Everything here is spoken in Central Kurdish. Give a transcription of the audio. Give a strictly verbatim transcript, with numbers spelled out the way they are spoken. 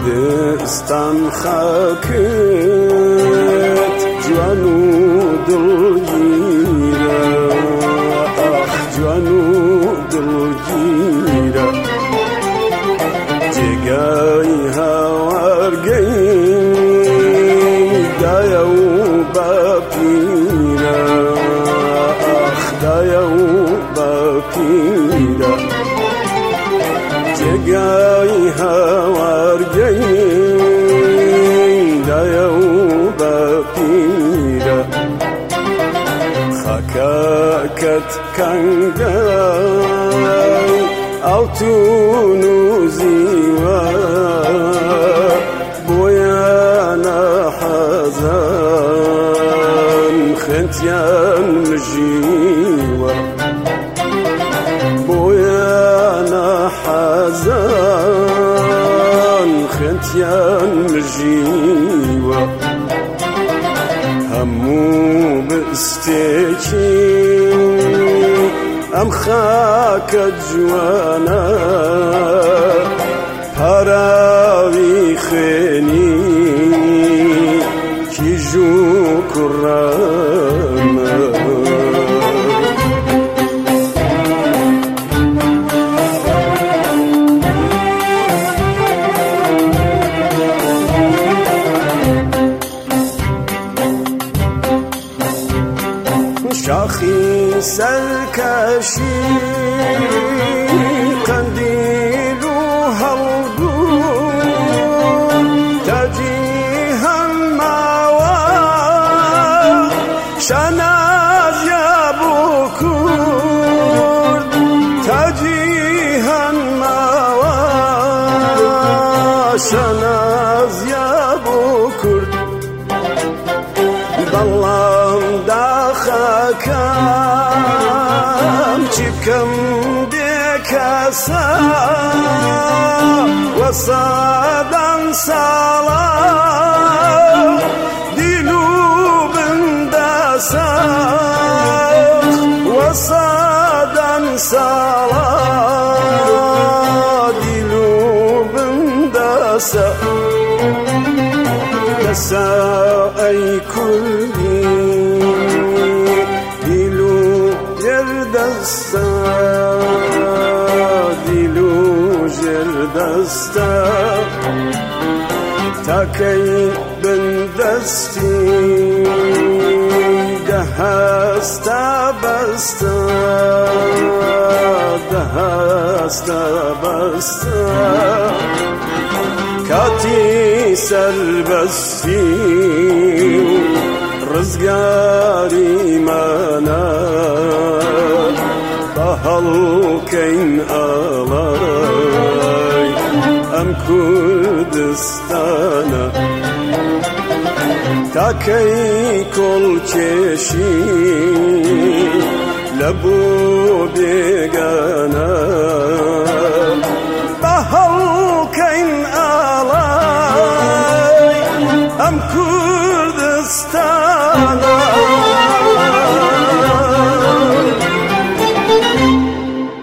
دستان خاکت جوان و دلگیره آخ جوان و دلگیره جگای هاورگی دایا و باپیره آخ دایا و باپیره جگای هاورگی دایا و باپیره خاکت کنگای altun uziva boyana hazan khentyan mjiwa boyana hazan khentyan mjiwa hamu bisteki ام خاکت جوانا پراوی خینی کی جو کراما شاخی سرکشی قندیل و هلگون تجیهن ماوا شناز یابو کرد تجیهن ماوا شناز یابو کرد بالله داخكم جيبكم بكاسا وصادا صلاة ديلو بنداسا وصادا صلاة ديلو بنداسا دسا أي كلي دستا دیلو جر دستا تاکی بندستی دهستا بستا دهستا بستا کاتی سربستی رزگاری مانا هەڵکەین ئاڵای ئەم کوردستانە تاکەی کۆڵکێشی لە بۆ بێگانە بە هەڵکەین ئاڵای ئەم کوردستانە